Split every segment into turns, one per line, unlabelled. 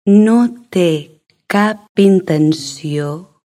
no té cap intenció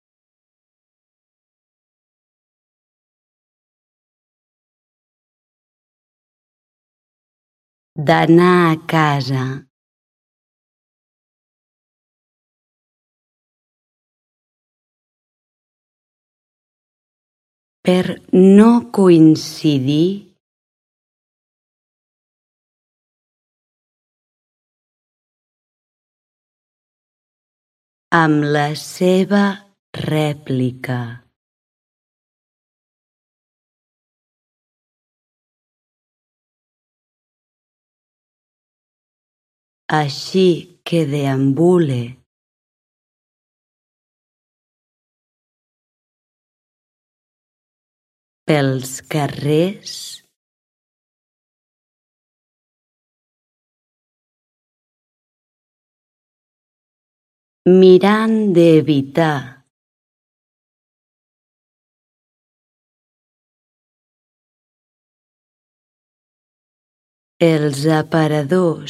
d'anar a casa. Per no coincidir amb la seva rèplica. Així que deambule pels carrers mirant d'evitar els aparadors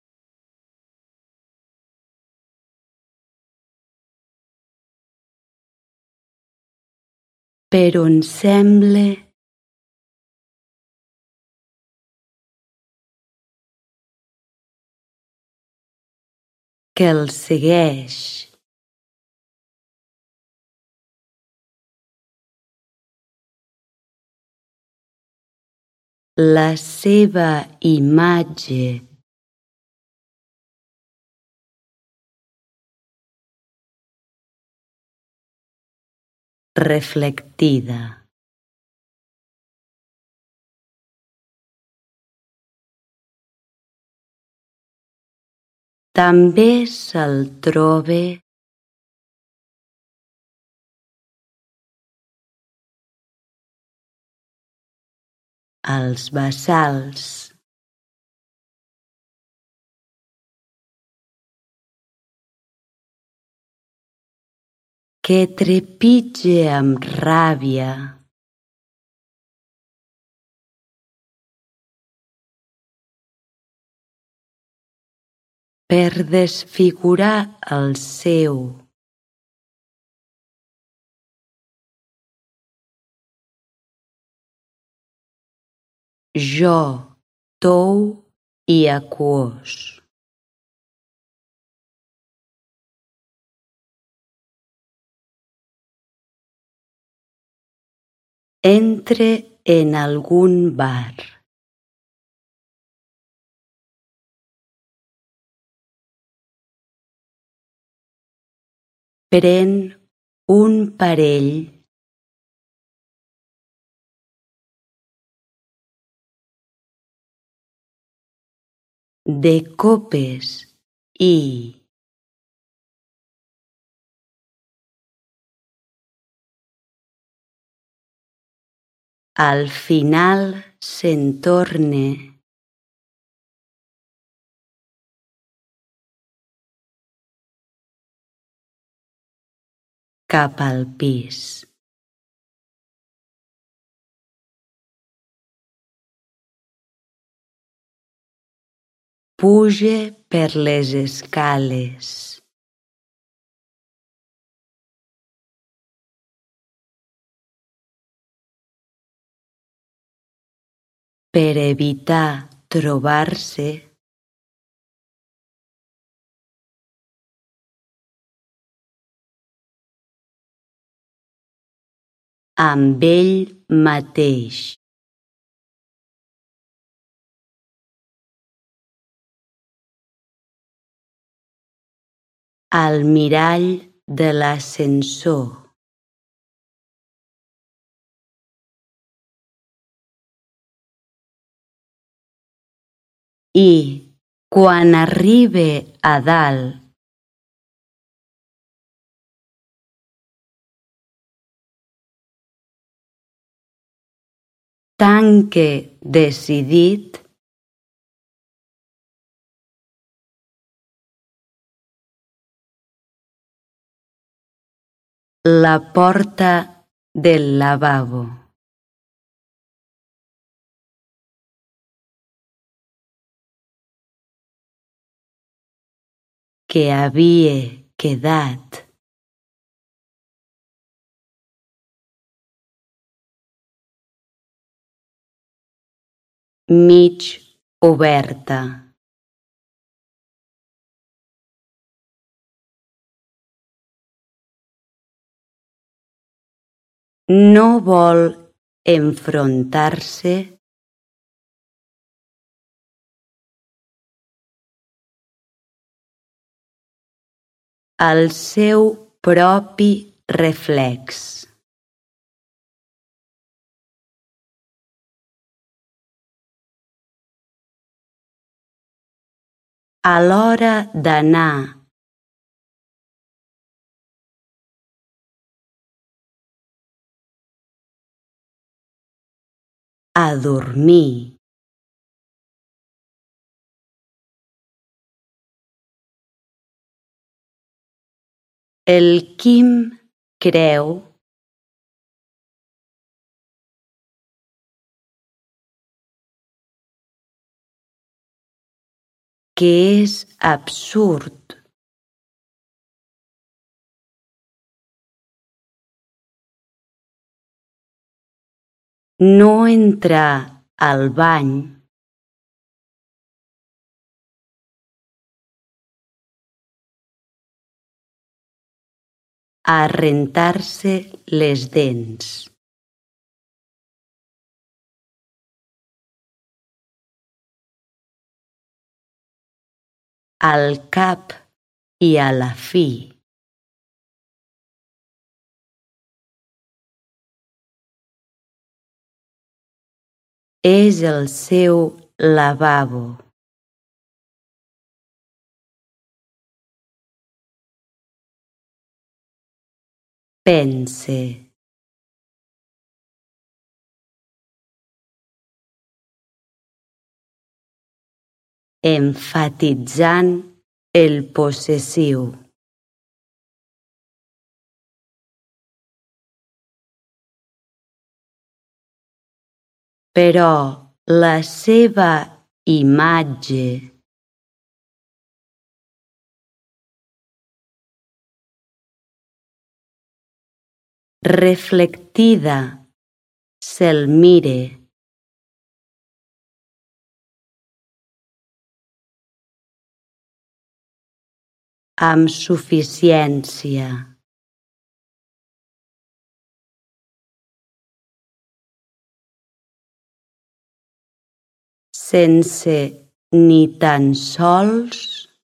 per on sembla que el segueix la seva imatge reflectida. També se'l troba als bassals que trepitja amb ràbia per desfigurar el seu jo tou i aquós. Entre en algun bar. Pren un parell de copes i al final se'n torna cap al pis. Puja per les escales. Per evitar trobar-se amb ell mateix. Al mirall de l'ascensor. I quan arriba a dalt tanca decidit la porta del lavabo. que havia quedat mig oberta. No vol enfrontar-se al seu propi reflex. A l'hora d'anar a dormir, el Quim creu que és absurd no entrar al bany a rentar-se les dents. Al cap i a la fi, és el seu lavabo. Pense. Emfatitzant el possessiu. Però la seva imatge reflectida se'l mire amb suficiència. Sense ni tan sols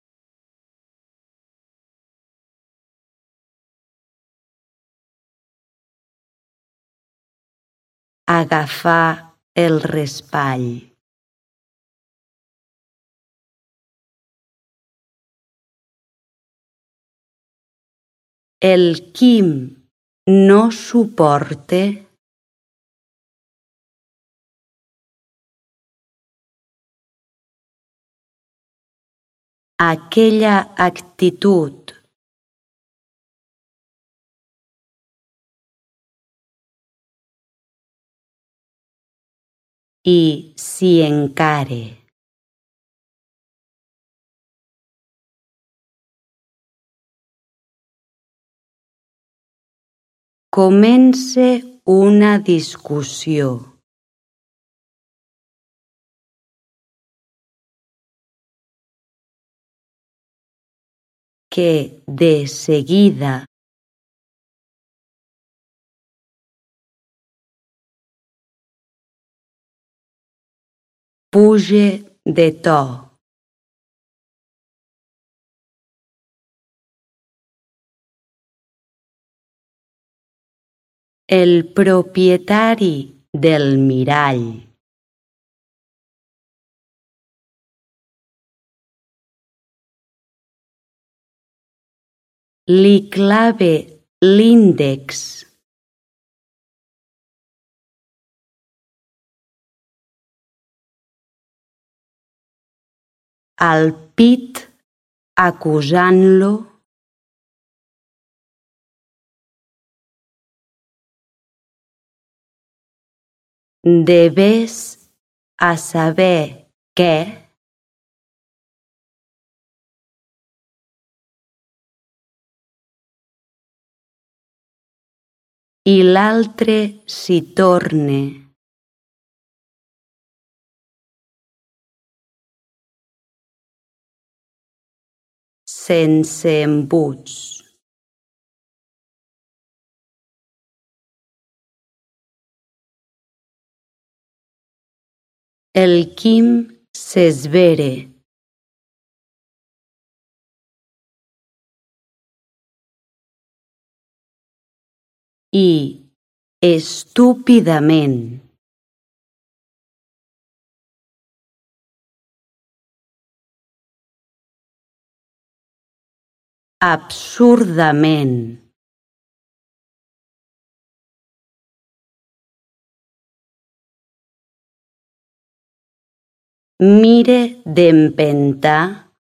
agafar el raspall. El Quim no suporta aquella actitud i s'hi encare. Comença una discussió. Que de seguida puja de to. El propietari del mirall li clava l'índex al pit acusant-lo de vés a saber què i l'altre s'hi torne. Sense embuts. El Quim s'esvera. I, estúpidament, absurdament, mire d'empentar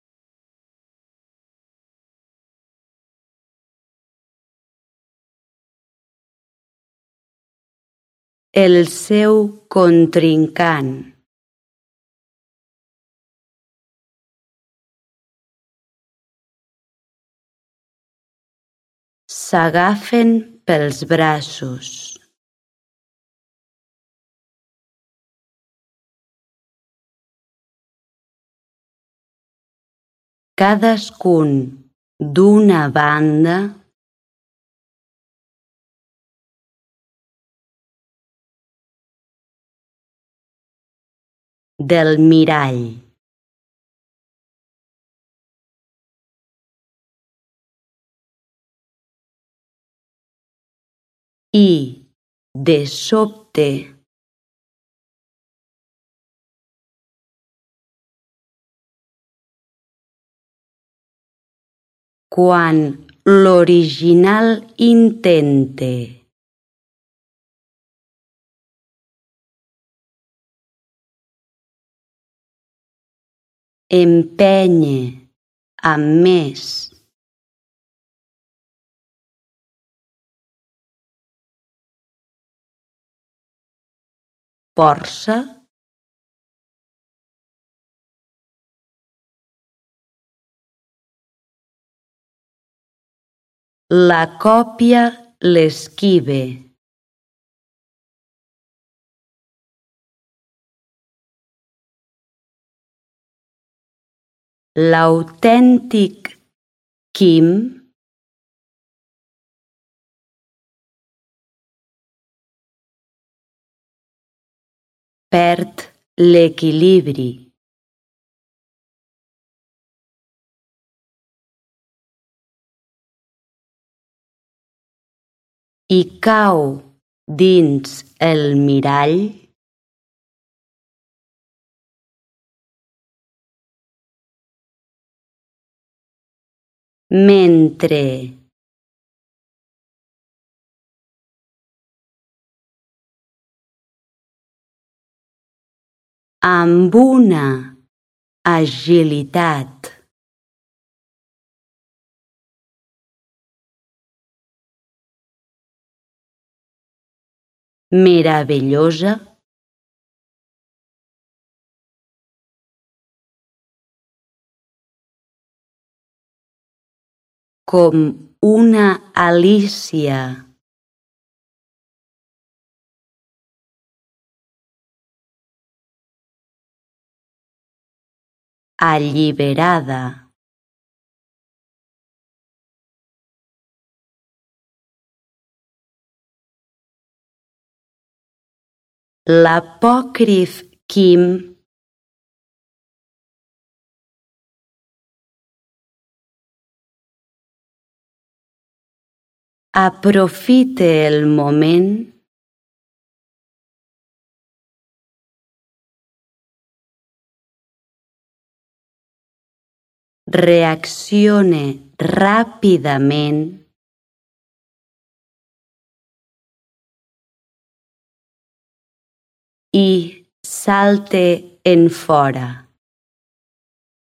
el seu contrincant. S'agafen pels braços. Cadascun d'una banda del mirall. I, de sobte, quan l'original intente empènyer amb més força, la còpia l'esquiva. L'autèntic Quim perd l'equilibri. I cau dins el mirall mentre amb una agilitat meravellosa com una Alícia alliberada. L'apòcrif Quim aprofita el moment reacciona ràpidament i salta enfora.